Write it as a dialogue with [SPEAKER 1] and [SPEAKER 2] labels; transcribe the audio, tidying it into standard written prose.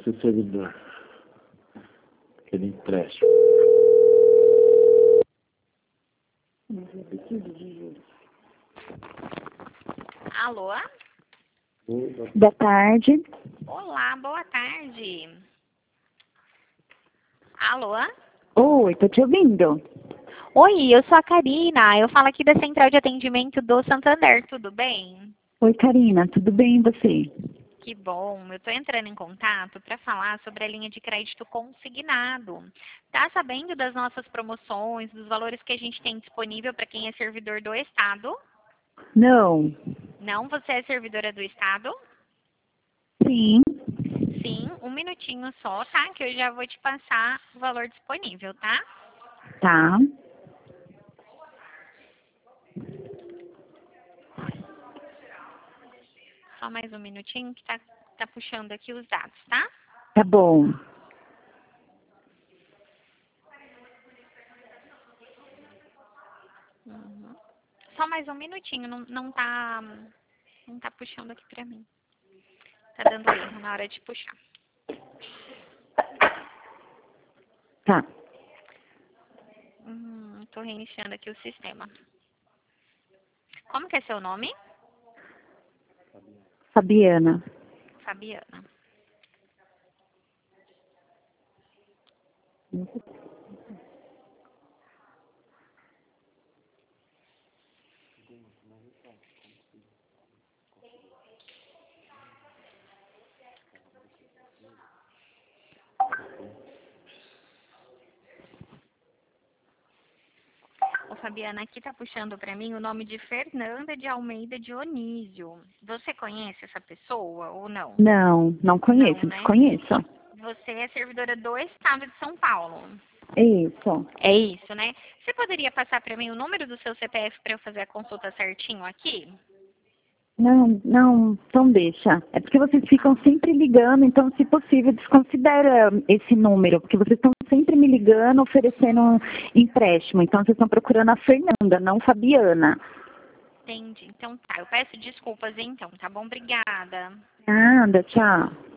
[SPEAKER 1] esse servidor. Aquele empréstimo.
[SPEAKER 2] Alô?
[SPEAKER 3] Boa tarde.
[SPEAKER 2] Olá, boa tarde. Alô?
[SPEAKER 3] Oi, tô te ouvindo.
[SPEAKER 2] Oi, eu sou a Karina. Eu falo aqui da Central de Atendimento do Santander. Tudo bem?
[SPEAKER 3] Oi, Karina, tudo bem e você?
[SPEAKER 2] Que bom. Eu estou entrando em contato para falar sobre a linha de crédito consignado. Tá sabendo das nossas promoções, dos valores que a gente tem disponível para quem é servidor do Estado?
[SPEAKER 3] Não.
[SPEAKER 2] Não, você é servidora do Estado?
[SPEAKER 3] Sim.
[SPEAKER 2] Sim, um minutinho só, tá? Que eu já vou te passar o valor disponível, tá?
[SPEAKER 3] Tá.
[SPEAKER 2] Só mais um minutinho que tá puxando aqui os dados, tá?
[SPEAKER 3] Tá bom.
[SPEAKER 2] Uhum. Só mais um minutinho, não tá puxando aqui pra mim. Tá dando erro na hora de puxar.
[SPEAKER 3] Tá.
[SPEAKER 2] Tô reiniciando aqui o sistema. Como que é seu nome?
[SPEAKER 3] Fabiana.
[SPEAKER 2] Fabiana. Ô, Fabiana, aqui tá puxando pra mim o nome de Fernanda de Almeida Dionísio. Você conhece essa pessoa ou não?
[SPEAKER 3] Não conheço,
[SPEAKER 2] Não, né?
[SPEAKER 3] desconheço.
[SPEAKER 2] Você é servidora do Estado de São Paulo.
[SPEAKER 3] Isso.
[SPEAKER 2] É isso, né? Você poderia passar para mim o número do seu CPF para eu fazer a consulta certinho aqui?
[SPEAKER 3] Não, então deixa. É porque vocês ficam sempre ligando, então, se possível, desconsidera esse número, porque vocês estão sempre me ligando, oferecendo um empréstimo. Então, vocês estão procurando a Fernanda, não Fabiana.
[SPEAKER 2] Entendi. Então tá, eu peço desculpas então, tá bom? Obrigada.
[SPEAKER 3] Nada, tchau.